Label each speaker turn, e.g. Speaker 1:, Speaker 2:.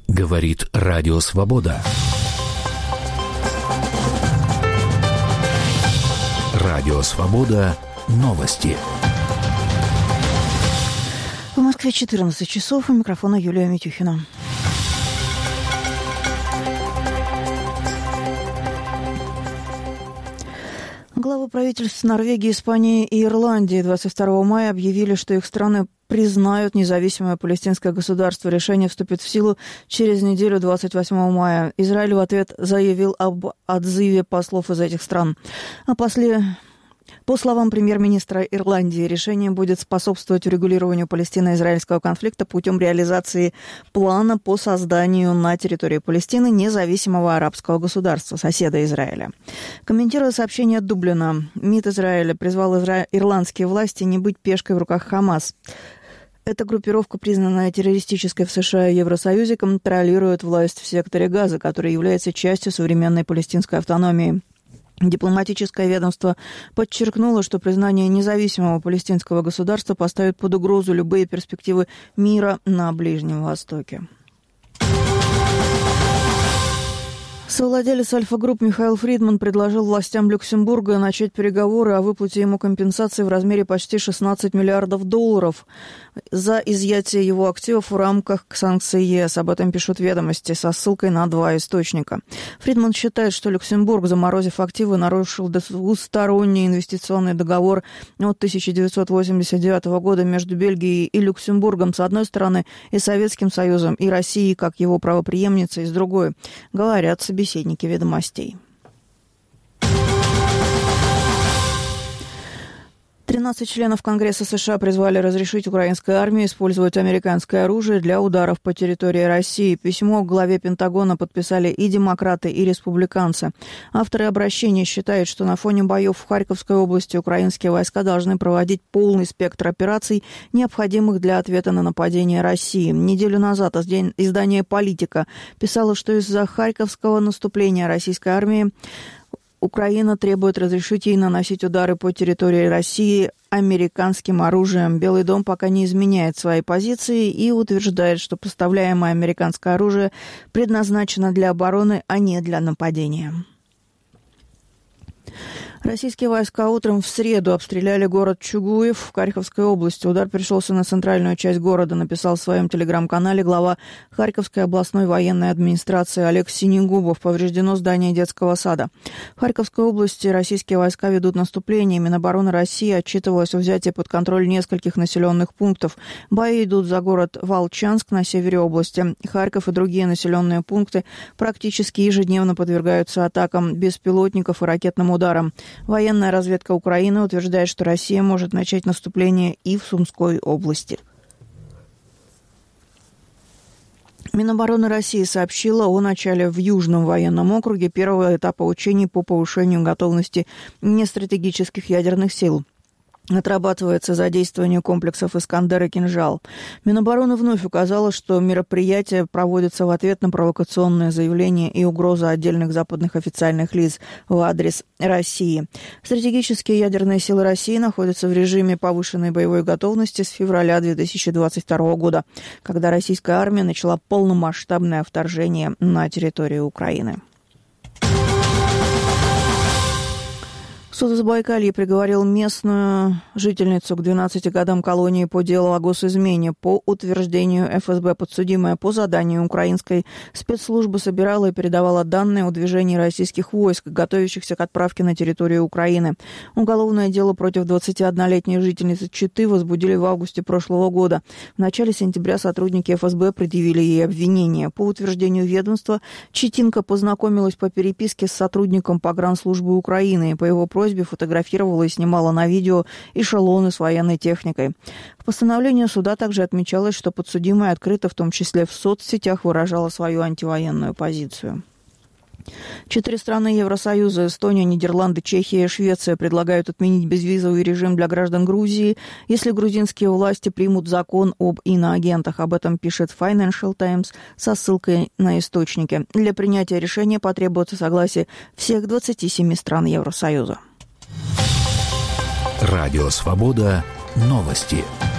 Speaker 1: Говорит Радио Свобода. Радио Свобода. Новости.
Speaker 2: В Москве 14 часов. У микрофона Юлия Митюхина. Главы правительств Норвегии, Испании и Ирландии 22 мая объявили, что их страны признают независимое палестинское государство. Решение вступит в силу через неделю, 28 мая. Израиль в ответ заявил об отзыве послов из этих стран. По словам премьер-министра Ирландии, решение будет способствовать урегулированию палестино-израильского конфликта путем реализации плана по созданию на территории Палестины независимого арабского государства, соседа Израиля. Комментируя сообщение Дублина, МИД Израиля призвал ирландские власти не быть пешкой в руках Хамас. Эта группировка, признанная террористической в США и Евросоюзе, контролирует власть в секторе Газа, который является частью современной палестинской автономии. Дипломатическое ведомство подчеркнуло, что признание независимого палестинского государства поставит под угрозу любые перспективы мира на Ближнем Востоке. Совладелец Альфа-Групп Михаил Фридман предложил властям Люксембурга начать переговоры о выплате ему компенсации в размере почти $16 миллиардов за изъятие его активов в рамках санкций ЕС. Об этом пишут «Ведомости» со ссылкой на два источника. Фридман считает, что Люксембург, заморозив активы, нарушил двусторонний инвестиционный договор от 1989 года между Бельгией и Люксембургом с одной стороны и Советским Союзом и Россией как его правопреемницей с другой, говорят собеседники «Ведомостей». 13 членов Конгресса США призвали разрешить украинской армии использовать американское оружие для ударов по территории России. Письмо к главе Пентагона подписали и демократы, и республиканцы. Авторы обращения считают, что на фоне боев в Харьковской области украинские войска должны проводить полный спектр операций, необходимых для ответа на нападение России. Неделю назад издание «Политика» писало, что из-за харьковского наступления российской армии Украина требует разрешить ей наносить удары по территории России американским оружием. Белый дом пока не изменяет свои позиции и утверждает, что поставляемое американское оружие предназначено для обороны, а не для нападения. Российские войска утром в среду обстреляли город Чугуев в Харьковской области. Удар пришелся на центральную часть города, написал в своем телеграм-канале глава Харьковской областной военной администрации Олег Синегубов. Повреждено здание детского сада. В Харьковской области российские войска ведут наступление. Минобороны России отчитывалась о взятии под контроль нескольких населенных пунктов. Бои идут за город Волчанск на севере области. Харьков и другие населенные пункты практически ежедневно подвергаются атакам беспилотников и ракетным ударам. Военная разведка Украины утверждает, что Россия может начать наступление и в Сумской области. Минобороны России сообщила о начале в Южном военном округе первого этапа учений по повышению готовности нестратегических ядерных сил. Отрабатывается задействование комплексов «Искандер» и «Кинжал». Минобороны вновь указала, что мероприятие проводится в ответ на провокационные заявления и угрозы отдельных западных официальных лиц в адрес России. Стратегические ядерные силы России находятся в режиме повышенной боевой готовности с февраля 2022 года, когда российская армия начала полномасштабное вторжение на территорию Украины. Суд в Забайкалье приговорил местную жительницу к 12 годам колонии по делу о госизмене. По утверждению ФСБ подсудимая по заданию украинской спецслужбы собирала и передавала данные о движении российских войск, готовящихся к отправке на территорию Украины. Уголовное дело против 21-летней жительницы Читы возбудили в августе прошлого года. В начале сентября сотрудники ФСБ предъявили ей обвинение. По утверждению ведомства, читинка познакомилась по переписке с сотрудником погранслужбы Украины и по его просьбе фотографировала и снимала на видео эшелоны с военной техникой. В постановлении суда также отмечалось, что подсудимая открыто, в том числе в соцсетях, выражала свою антивоенную позицию. 4 страны Евросоюза – Эстония, Нидерланды, Чехия и Швеция – предлагают отменить безвизовый режим для граждан Грузии, если грузинские власти примут закон об иноагентах. Об этом пишет Financial Times со ссылкой на источники. Для принятия решения потребуется согласие всех 27 стран Евросоюза.
Speaker 1: Радио «Свобода». Новости.